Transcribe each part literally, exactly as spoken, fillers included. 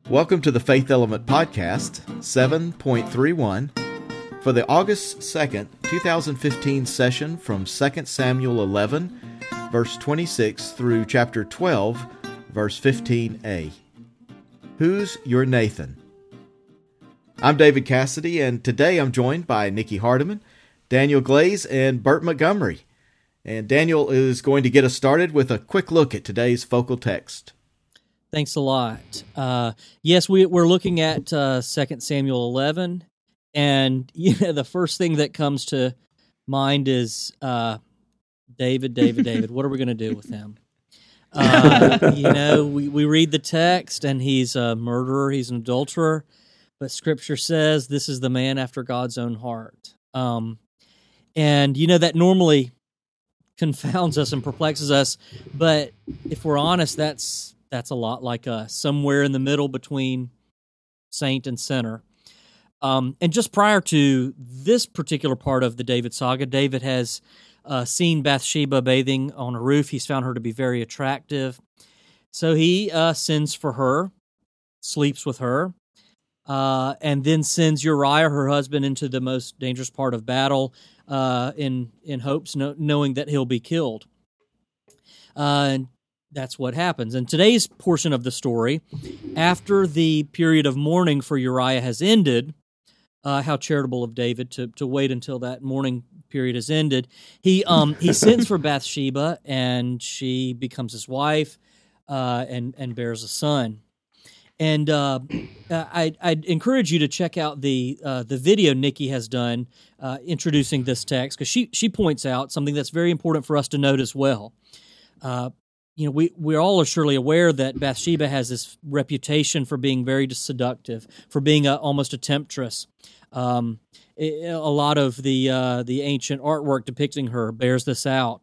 Welcome to the Faith Element Podcast, seven point three one, for the August second, twenty fifteen session from Second Samuel eleven, verse twenty-six through chapter twelve, verse fifteen a. Who's Your Nathan? I'm David Cassidy, and today I'm joined by Nikki Hardiman, Daniel Glaze, and Bert Montgomery. And Daniel is going to get us started with a quick look at today's focal text. Thanks a lot. Uh, yes, we, we're looking at uh, Second Samuel eleven, and you know, the first thing that comes to mind is uh, David, David, David. What are we going to do with him? Uh, you know, we, we read the text, and he's a murderer, he's an adulterer, but Scripture says this is the man after God's own heart. Um, and, you know, that normally confounds us and perplexes us, but if we're honest, that's that's a lot like us, somewhere in the middle between saint and sinner. Um, and just prior to this particular part of the David saga, David has uh, seen Bathsheba bathing on a roof. He's found her to be very attractive. So he uh, sends for her, sleeps with her, uh, and then sends Uriah, her husband, into the most dangerous part of battle uh, in, in hopes, no, knowing that he'll be killed. Uh, and that's what happens. In today's portion of the story, after the period of mourning for Uriah has ended, uh, how charitable of David to, to wait until that mourning period has ended, he um, he sends for Bathsheba, and she becomes his wife uh, and, and bears a son. And uh, I, I'd encourage you to check out the uh, the video Nikki has done uh, introducing this text, because she, she points out something that's very important for us to note as well. Uh, You know, we, we all are surely aware that Bathsheba has this reputation for being very seductive, for being a, almost a temptress. Um, it, a lot of the uh, the ancient artwork depicting her bears this out.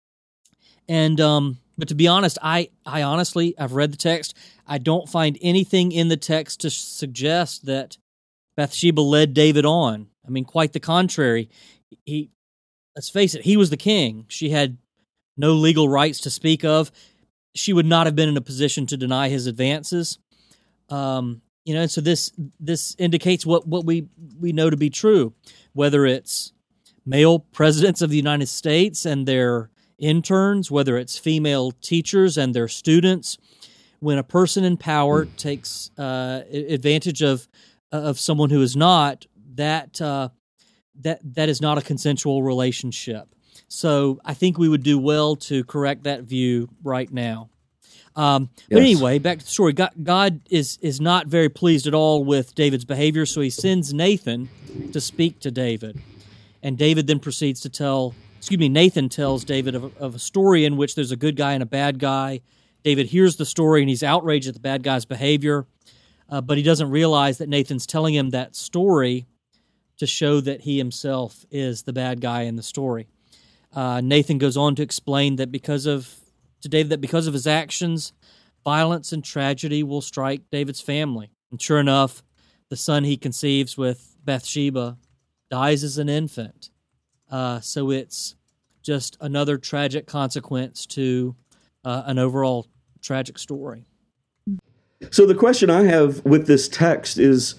And um, but to be honest, I, I honestly, I've read the text. I don't find anything in the text to suggest that Bathsheba led David on. I mean, quite the contrary. He, let's face it, he was the king. She had no legal rights to speak of. She would not have been in a position to deny his advances. Um, you know, and so this this indicates what, what we, we know to be true, whether it's male presidents of the United States and their interns, whether it's female teachers and their students. When a person in power takes uh, advantage of of someone who is not, that uh, that that is not a consensual relationship. So I think we would do well to correct that view right now. Um, yes. But anyway, back to the story. God, God is is not very pleased at all with David's behavior, so he sends Nathan to speak to David. And David then proceeds to tell, excuse me, Nathan tells David of, of a story in which there's a good guy and a bad guy. David hears the story, and he's outraged at the bad guy's behavior, uh, but he doesn't realize that Nathan's telling him that story to show that he himself is the bad guy in the story. Uh, Nathan goes on to explain that because of to David that because of his actions, violence and tragedy will strike David's family. And sure enough, the son he conceives with Bathsheba dies as an infant. Uh, so it's just another tragic consequence to uh, an overall tragic story. So the question I have with this text is,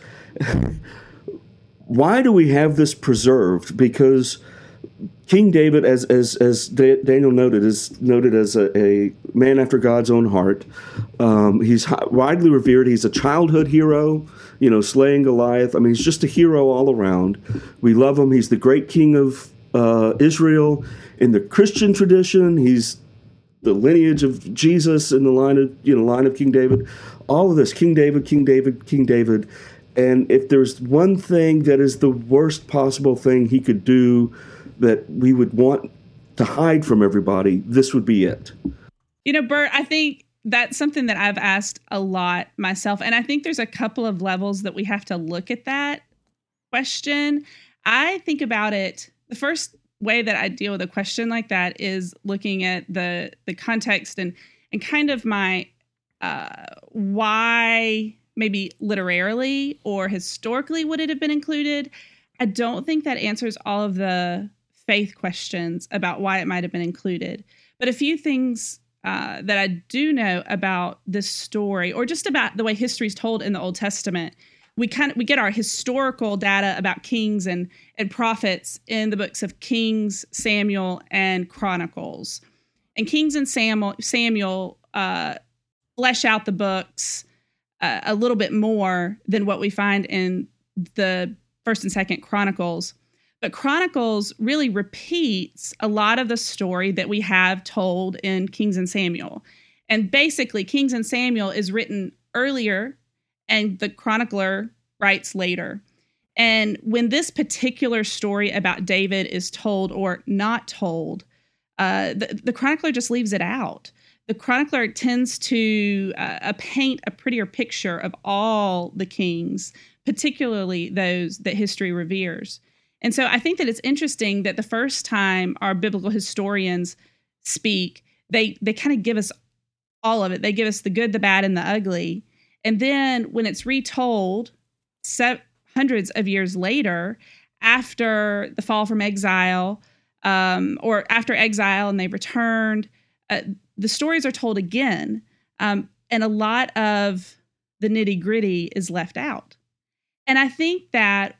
why do we have this preserved? Because King David, as as as Daniel noted, is noted as a, a man after God's own heart. Um, he's widely revered. He's a childhood hero, you know, slaying Goliath. I mean, he's just a hero all around. We love him. He's the great king of uh, Israel. In the Christian tradition, he's the lineage of Jesus in the line of you know line of King David. All of this, King David, King David, King David. And if there's one thing that is the worst possible thing he could do, that we would want to hide from everybody, this would be it. You know, Bert, I think that's something that I've asked a lot myself. And I think there's a couple of levels that we have to look at that question. I think about it, the first way that I deal with a question like that is looking at the the context and, and kind of my uh, why maybe literarily or historically would it have been included. I don't think that answers all of the faith questions about why it might have been included. But a few things uh, that I do know about this story, or just about the way history is told in the Old Testament. We kind of we get our historical data about kings and and prophets in the books of Kings, Samuel, and Chronicles. And Kings and Samuel Samuel uh, flesh out the books uh, a little bit more than what we find in the First and Second Chronicles. But Chronicles really repeats a lot of the story that we have told in Kings and Samuel. And basically, Kings and Samuel is written earlier, and the chronicler writes later. And when this particular story about David is told or not told, uh, the, the chronicler just leaves it out. The chronicler tends to uh, paint a prettier picture of all the kings, particularly those that history reveres. And so I think that it's interesting that the first time our biblical historians speak, they they kind of give us all of it. They give us the good, the bad, and the ugly. And then when it's retold se- hundreds of years later, after the fall from exile, um, or after exile and they've returned, uh, the stories are told again. Um, and a lot of the nitty-gritty is left out. And I think that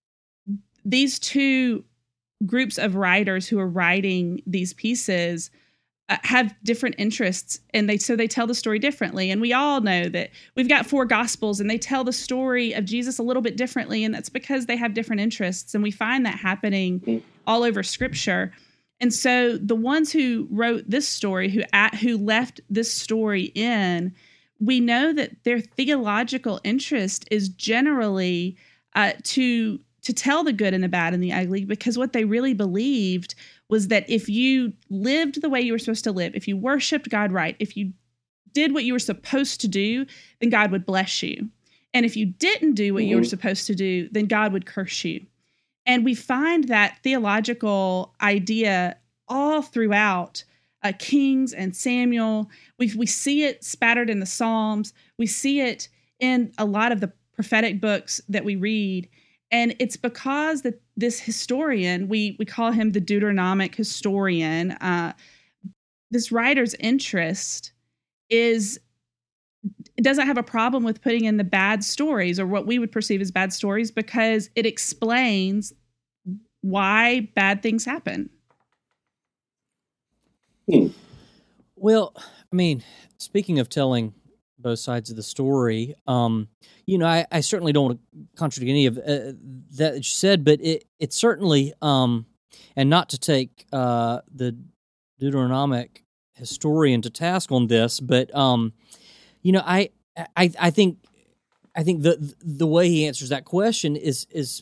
these two groups of writers who are writing these pieces uh, have different interests, and they so they tell the story differently. And we all know that we've got four gospels, and they tell the story of Jesus a little bit differently, and that's because they have different interests. And we find that happening all over Scripture. And so the ones who wrote this story, who at, who left this story in, we know that their theological interest is generally uh, to to tell the good and the bad and the ugly, because what they really believed was that if you lived the way you were supposed to live, if you worshiped God right, if you did what you were supposed to do, then God would bless you. And if you didn't do what mm-hmm. you were supposed to do, then God would curse you. And we find that theological idea all throughout uh, Kings and Samuel. We we see it spattered in the Psalms. We see it in a lot of the prophetic books that we read. And it's because that this historian, we we call him the Deuteronomic historian, uh, this writer's interest is doesn't have a problem with putting in the bad stories, or what we would perceive as bad stories, because it explains why bad things happen. Hmm. Well, I mean, speaking of telling both sides of the story, um, you know, I, I certainly don't want to contradict any of uh, that you said, but it it certainly, um, and not to take uh, the Deuteronomic historian to task on this, but um, you know, I, I I think I think the the way he answers that question is is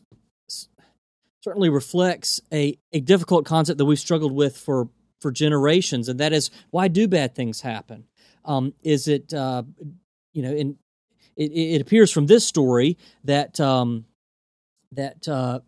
certainly reflects a, a difficult concept that we've struggled with for, for generations, and that is, why do bad things happen? Um, is it, uh, you know, in, it, it appears from this story that um, that uh,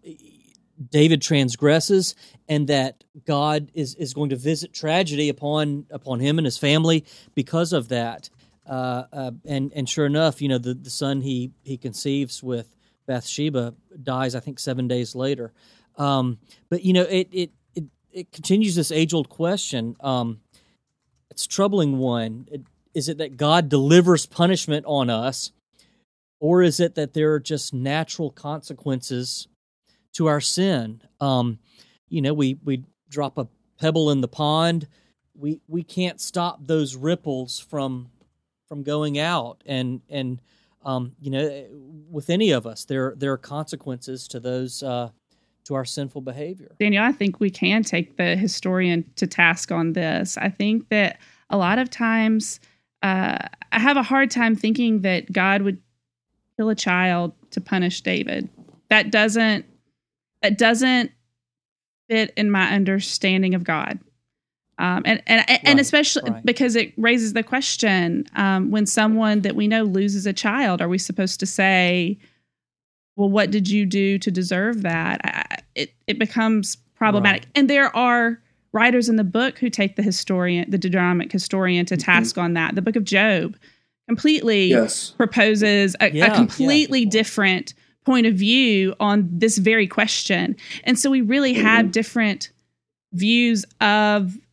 David transgresses, and that God is, is going to visit tragedy upon upon him and his family because of that. Uh, uh, and and sure enough, you know, the, the son he he conceives with Bathsheba dies, I think, seven days later. Um, but you know, it it it, it continues this age old question. Um, it's a troubling one. It, is it that God delivers punishment on us, or is it that there are just natural consequences to our sin? Um, you know, we we drop a pebble in the pond. We we can't stop those ripples from from going out, and and um, you know, with any of us, there there are consequences to those uh, to our sinful behavior. Daniel, I think we can take the historian to task on this. I think that a lot of times, uh, I have a hard time thinking that God would kill a child to punish David. That doesn't that doesn't fit in my understanding of God. Um, and and and right, especially right. because it raises the question, um, when someone that we know loses a child, are we supposed to say, well, what did you do to deserve that? I, it it becomes problematic. Right. And there are writers in the book who take the historian, the Deuteronomic historian, to task mm-hmm. on that. The book of Job completely yes. proposes a, yeah, a completely yeah. different point of view on this very question. And so we really mm-hmm. have different views of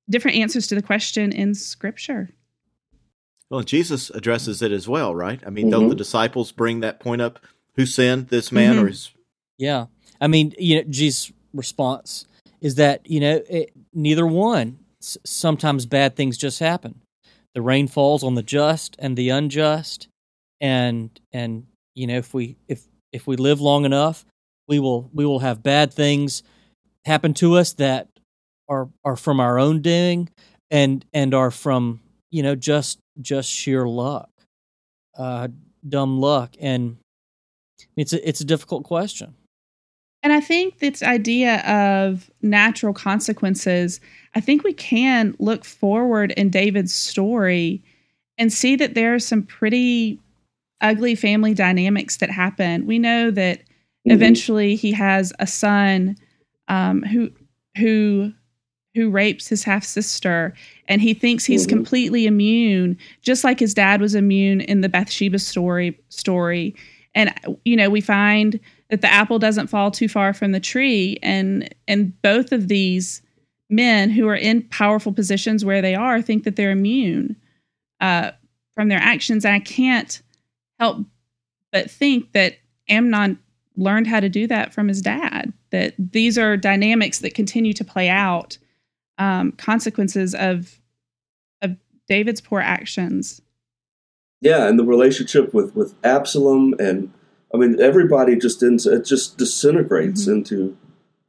different answers to the question in Scripture. Well, Jesus addresses it as well, right? I mean, Mm-hmm. don't the disciples bring that point up? Who sinned, this man Mhm. or his? Yeah. I mean, you know, Jesus' response is that, you know, it, neither one. S- sometimes bad things just happen. The rain falls on the just and the unjust, and and you know, if we if if we live long enough, we will we will have bad things happen to us that are are from our own doing, and and are from, you know, just just sheer luck, uh, dumb luck, and it's a, it's a difficult question. And I think this idea of natural consequences, I think we can look forward in David's story and see that there are some pretty ugly family dynamics that happen. We know that Mhm. eventually he has a son um, who who who rapes his half sister, and he thinks he's Mhm. completely immune, just like his dad was immune in the Bathsheba story. Story, and you know, we find that the apple doesn't fall too far from the tree, and and both of these men who are in powerful positions where they are think that they're immune uh, from their actions. And I can't help but think that Amnon learned how to do that from his dad, that these are dynamics that continue to play out, um, consequences of of David's poor actions. Yeah, and the relationship with, with Absalom, and I mean, everybody just ends, it just disintegrates Mhm. into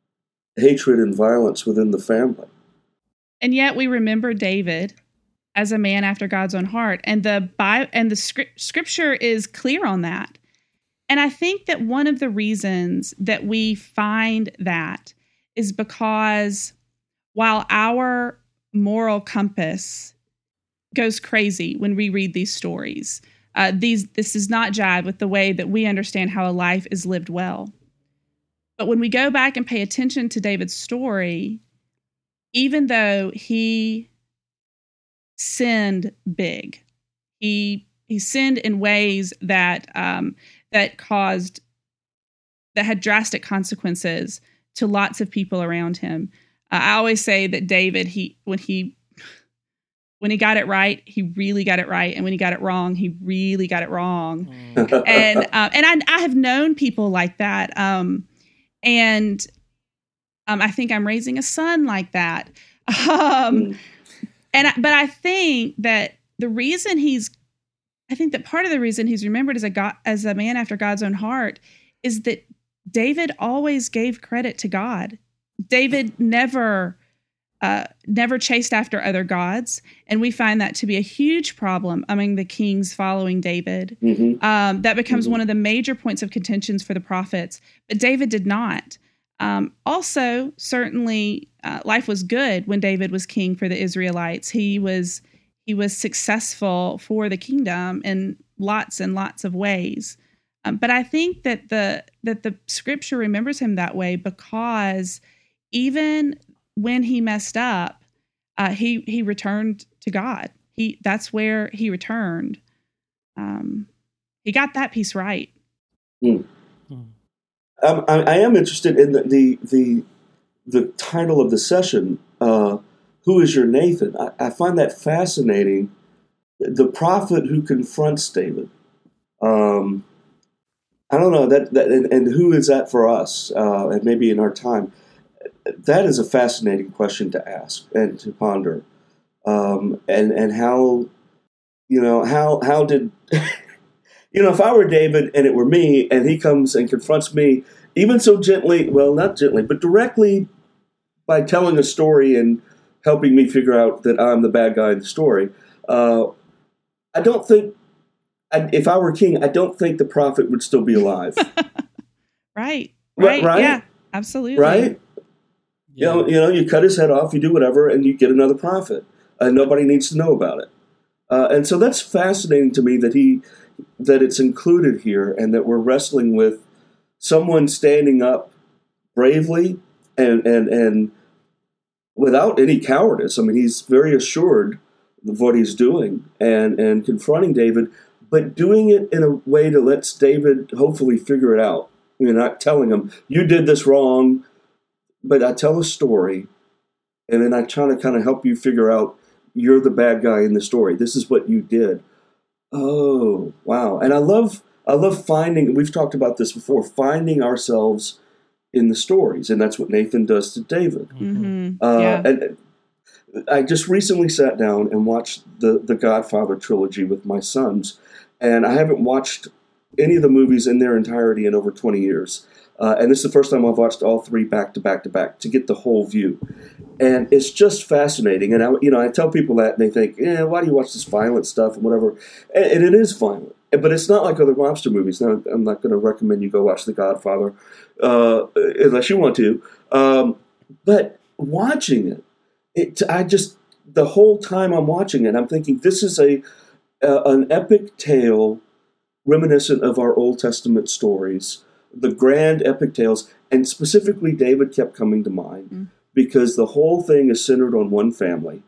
hatred and violence within the family. And yet we remember David as a man after God's own heart, and the Bi- and the script, scripture is clear on that. And I think that one of the reasons that we find that is because while our moral compass goes crazy when we read these stories, uh, these this does not jive with the way that we understand how a life is lived well. But when we go back and pay attention to David's story, even though he sinned big, he he sinned in ways that um, that caused that had drastic consequences to lots of people around him. Uh, I always say that David, he when he when he got it right, he really got it right, and when he got it wrong, he really got it wrong. and uh, and I, I have known people like that, um, and um, I think I'm raising a son like that. Um, Mm. and I, but I think that the reason he's, I think that part of the reason he's remembered as a God, as a man after God's own heart, is that David always gave credit to God. David never. Uh, never chased after other gods. And we find that to be a huge problem among the kings following David. Mhm. Um, that becomes Mhm. one of the major points of contentions for the prophets. But David did not. Um, also, certainly, uh, life was good when David was king for the Israelites. He was he was successful for the kingdom in lots and lots of ways. Um, but I think that the that the scripture remembers him that way because even when he messed up, uh, he he returned to God. He that's where he returned. Um, he got that piece right. Mm. Hmm. Um, I, I am interested in the the the, the title of the session. Uh, Who is your Nathan? I, I find that fascinating. The prophet who confronts David. Um, I don't know that, that and, and who is that for us? Uh, and maybe in our time. That is a fascinating question to ask and to ponder, um, and and how, you know, how how did, you know, if I were David and it were me and he comes and confronts me, even so gently, well, not gently, but directly by telling a story and helping me figure out that I'm the bad guy in the story, uh, I don't think, I, if I were king, I don't think the prophet would still be alive. Right. Right, Right. right? Yeah. Absolutely. Right? You know, you know, you cut his head off, you do whatever, and you get another prophet. And nobody needs to know about it. Uh, and so that's fascinating to me that he, that it's included here, and that we're wrestling with someone standing up bravely and and and without any cowardice. I mean, he's very assured of what he's doing and and confronting David, but doing it in a way that lets David hopefully figure it out. You're not telling him you did this wrong. But I tell a story and then I try to kind of help you figure out you're the bad guy in the story. This is what you did. Oh, wow. And I love I love finding, we've talked about this before, finding ourselves in the stories. And that's what Nathan does to David. Mm-hmm. Uh, yeah. And I just recently sat down and watched the, the Godfather trilogy with my sons. And I haven't watched any of the movies in their entirety in over twenty years. Uh, and this is the first time I've watched all three back to back to back to get the whole view. And it's just fascinating. And I, you know, I tell people that and they think, yeah, why do you watch this violent stuff and whatever? And, and it is violent. But it's not like other mobster movies. Now, I'm not going to recommend you go watch The Godfather uh, unless you want to. Um, but watching it, it, I just, the whole time I'm watching it, I'm thinking this is a uh, an epic tale reminiscent of our Old Testament stories, the grand epic tales, and specifically David kept coming to mind mm. because the whole thing is centered on one family.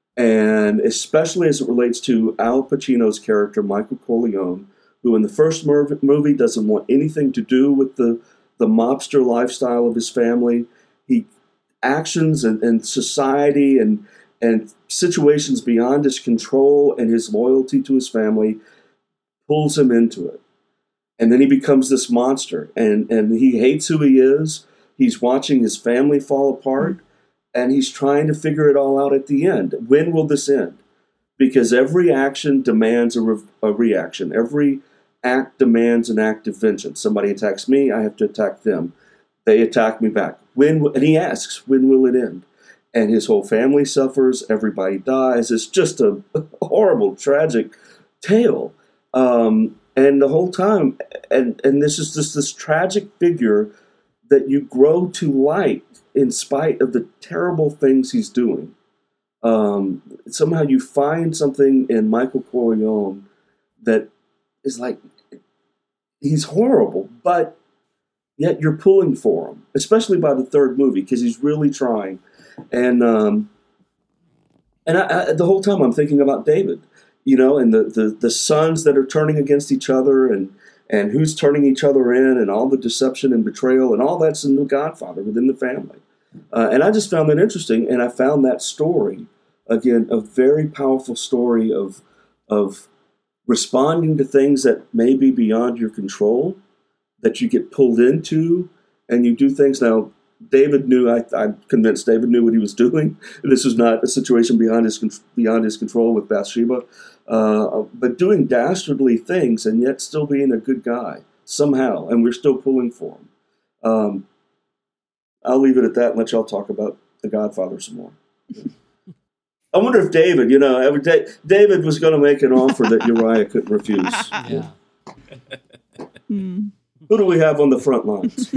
And especially as it relates to Al Pacino's character, Michael Corleone, who in the first movie doesn't want anything to do with the, the mobster lifestyle of his family. He actions and, and society and and situations beyond his control and his loyalty to his family pulls him into it. And then he becomes this monster, and, and he hates who he is. He's watching his family fall apart, and he's trying to figure it all out at the end. When will this end? Because every action demands a, re- a reaction. Every act demands an act of vengeance. Somebody attacks me, I have to attack them. They attack me back. When? And he asks, when will it end? And his whole family suffers. Everybody dies. It's just a horrible, tragic tale. Um, and the whole time, and, and this is just this tragic figure that you grow to like in spite of the terrible things he's doing. Um, somehow you find something in Michael Corleone that is like, he's horrible, but yet you're pulling for him, especially by the third movie, because he's really trying. And um, and I, I, the whole time I'm thinking about David, you know, and the, the, the sons that are turning against each other, and and who's turning each other in, and all the deception and betrayal, and all that's in The Godfather within the family. Uh, and I just found that interesting, and I found that story, again, a very powerful story of of responding to things that may be beyond your control, that you get pulled into, and you do things. Now, David knew, I, I'm convinced David knew what he was doing. This was not a situation beyond his beyond his control with Bathsheba, uh, but doing dastardly things and yet still being a good guy somehow, and we're still pulling for him. Um, I'll leave it at that and let y'all talk about The Godfather some more. I wonder if David, you know, David was going to make an offer that Uriah couldn't refuse. Yeah. Hmm. Who do we have on the front lines?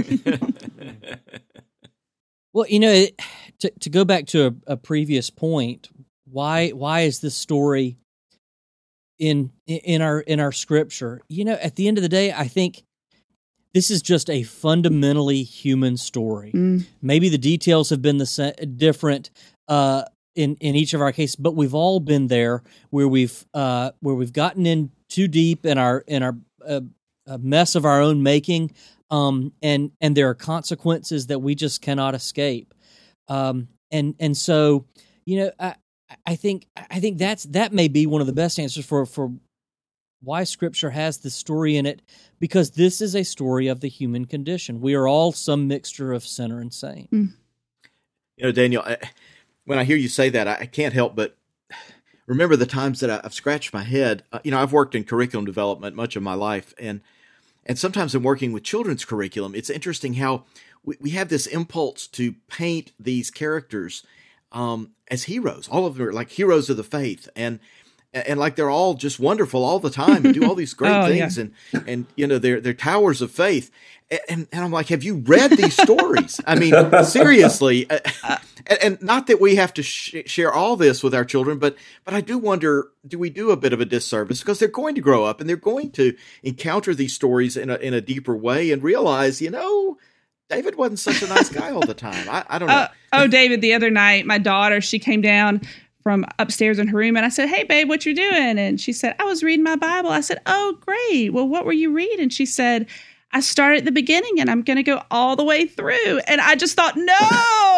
Well, you know, it, to to go back to a, a previous point, why why is this story in in our in our scripture? You know, at the end of the day, I think this is just a fundamentally human story. Mm. Maybe the details have been the sa- different uh, in in each of our cases, but we've all been there where we've uh, where we've gotten in too deep in our in our uh, a mess of our own making. Um, and, and there are consequences that we just cannot escape. Um, and, and so, you know, I, I think, I think that's, that may be one of the best answers for, for why Scripture has this story in it, because this is a story of the human condition. We are all some mixture of sinner and saint. Mm. You know, Daniel, I, when I hear you say that, I, I can't help but remember the times that I, I've scratched my head. Uh, you know, I've worked in curriculum development much of my life, and And sometimes in working with children's curriculum, it's interesting how we, we have this impulse to paint these characters um, as heroes. All of them are like heroes of the faith, and and like they're all just wonderful all the time and do all these great oh, things, yeah. and and you know they're they're towers of faith. And and I'm like, have you read these stories? I mean, seriously. And, and not that we have to sh- share all this with our children, but but I do wonder, do we do a bit of a disservice? Because they're going to grow up and they're going to encounter these stories in a in a deeper way and realize, you know, David wasn't such a nice guy all the time. I, I don't know. Uh, oh, David, the other night, my daughter, she came down from upstairs in her room, and I said, "Hey, babe, what you doing?" And she said, "I was reading my Bible." I said, "Oh, great. Well, what were you reading?" She said, "I started at the beginning and I'm going to go all the way through." And I just thought, no,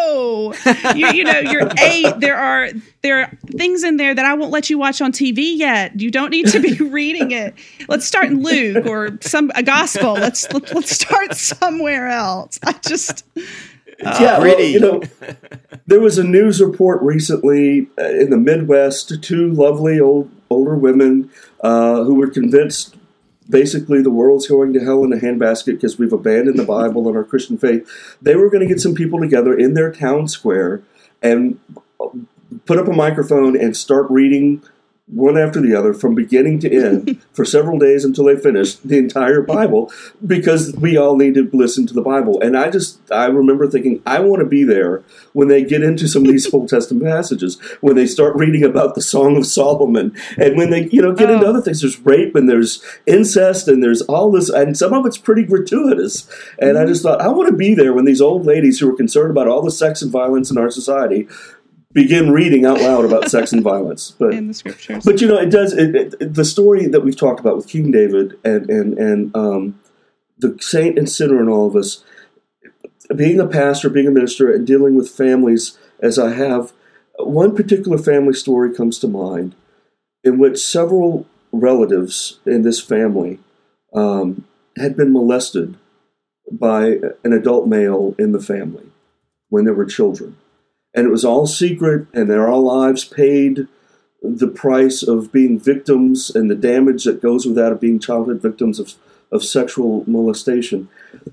no, you, you know, you're eight. There are there are things in there that I won't let you watch on T V yet. You don't need to be reading it. Let's start in Luke or some a gospel. Let's let's, let's start somewhere else. I just uh, yeah, well, you know, there was a news report recently uh, in the Midwest. Two lovely old older women uh, who were convinced. Basically, the world's going to hell in a handbasket because we've abandoned the Bible and our Christian faith. They were going to get some people together in their town square and put up a microphone and start reading one after the other from beginning to end for several days until they finished the entire Bible, because we all need to listen to the Bible. And I just, I remember thinking, I want to be there when they get into some of these Old Testament passages, when they start reading about the Song of Solomon, and when they, you know, get oh. into other things. There's rape and there's incest and there's all this, and some of it's pretty gratuitous. And I just thought, I want to be there when these old ladies who are concerned about all the sex and violence in our society begin reading out loud about sex and violence, but in the scriptures. But you know, it does. It, it, the story that we've talked about with King David and and and um, the saint and sinner in all of us, being a pastor, being a minister, and dealing with families as I have, one particular family story comes to mind, in which several relatives in this family um, had been molested by an adult male in the family when they were children. And it was all secret, and their all lives paid the price of being victims and the damage that goes with that of being childhood victims of, of sexual molestation.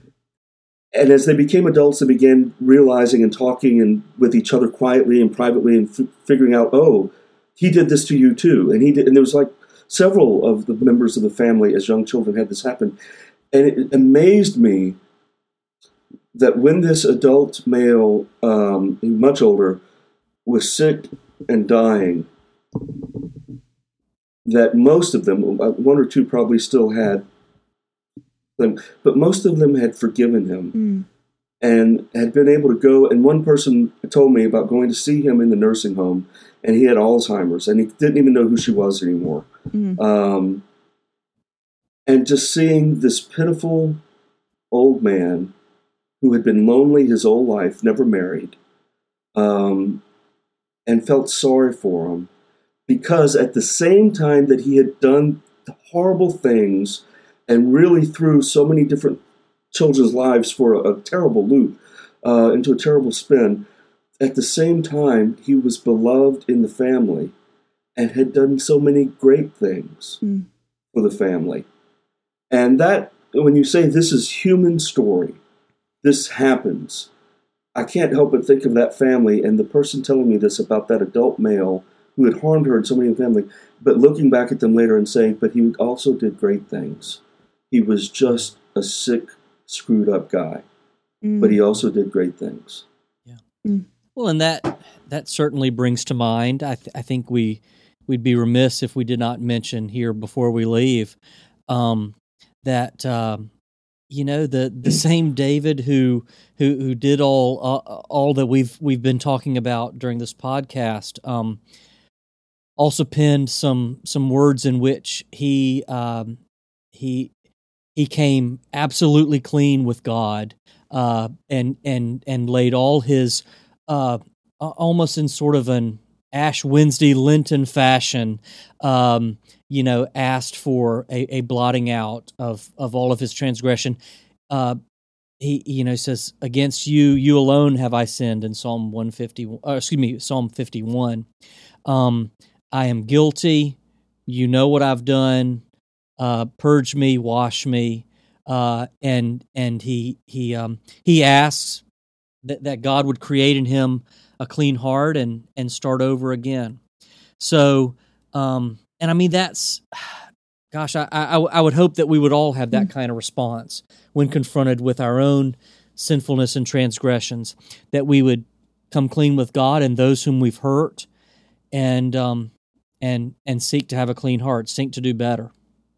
And as they became adults, they began realizing and talking and with each other quietly and privately and f- figuring out, oh, he did this to you too. And he did, and there was like several of the members of the family as young children had this happen. And it amazed me that when this adult male, um, much older, was sick and dying, that most of them, one or two probably still had them, but most of them had forgiven him mm. and had been able to go. And one person told me about going to see him in the nursing home, and he had Alzheimer's, and he didn't even know who she was anymore. Mm. Um, and just seeing this pitiful old man who had been lonely his whole life, never married, um, and felt sorry for him, because at the same time that he had done horrible things and really threw so many different children's lives for a, a terrible loop, uh, into a terrible spin, at the same time he was beloved in the family and had done so many great things mm. for the family. And that, when you say this is human story, this happens, I can't help but think of that family and the person telling me this about that adult male who had harmed her and so many in the family, but looking back at them later and saying, but he also did great things. He was just a sick, screwed up guy, mm. but he also did great things. Yeah. Mm. Well, and that that certainly brings to mind, I, th- I think we, we'd be remiss if we did not mention here before we leave, um, that... Um, You know, the, the same David who who who did all uh, all that we've we've been talking about during this podcast, um, also penned some some words in which he um, he he came absolutely clean with God, uh, and and and laid all his uh, almost in sort of an Ash Wednesday Lenten fashion. Um, you know, asked for a, a blotting out of, of all of his transgression. Uh, he, you know, says, "Against you, you alone have I sinned." In Psalm one fifty, uh, excuse me, Psalm fifty-one. Um, I am guilty. You know what I've done. Uh, purge me, wash me, uh, and and he he um, he asks that, that God would create in him a clean heart and and start over again. So. Um, And I mean, that's, gosh, I, I, I would hope that we would all have that kind of response when confronted with our own sinfulness and transgressions, that we would come clean with God and those whom we've hurt, and um, and and seek to have a clean heart, seek to do better.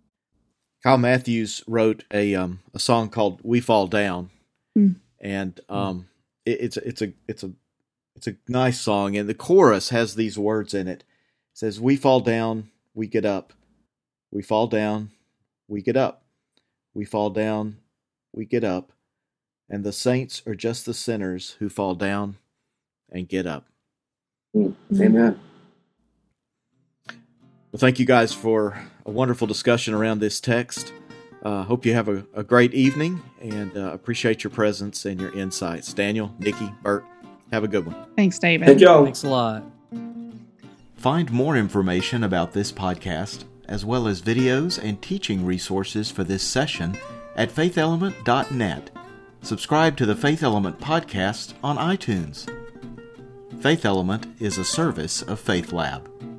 Kyle Matthews wrote a um, a song called "We Fall Down," mm. and um, it, it's it's a it's a it's a nice song, and the chorus has these words in it. It says, "We fall down, we get up. We fall down, we get up. We fall down, we get up. And the saints are just the sinners who fall down and get up. Mm. Amen. Well, thank you guys for a wonderful discussion around this text. Uh, hope you have a, a great evening, and uh, appreciate your presence and your insights. Daniel, Nikki, Bert, have a good one. Thanks, David. Thank y'all. Thanks a lot. Find more information about this podcast, as well as videos and teaching resources for this session at faith element dot net. Subscribe to the Faith Element podcast on iTunes. Faith Element is a service of Faith Lab.